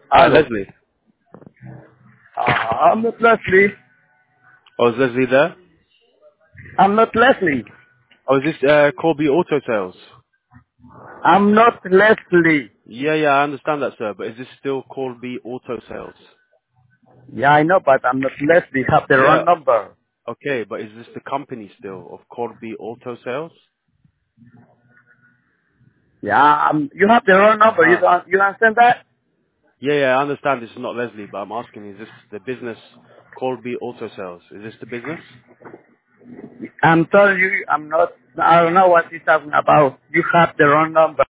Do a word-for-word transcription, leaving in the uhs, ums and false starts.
Hi, Hello. Leslie. Uh, I'm not Leslie. Oh, is Leslie there? I'm not Leslie. Oh, is this uh, Corby Auto Sales? I'm not Leslie. Yeah, yeah, I understand that, sir. But is this still Corby Auto Sales? Yeah, I know, but I'm not Leslie. You have the Yeah. wrong number. Okay, but is this the company still of Corby Auto Sales? Yeah, um, you have the wrong Uh number. You huh. don't, you understand that? Yeah, yeah, I understand this is not Leslie, but I'm asking, is this the business Corby Auto Sales? Is this the business? I'm telling you, I'm not, I don't know what you're talking about. You have the wrong number.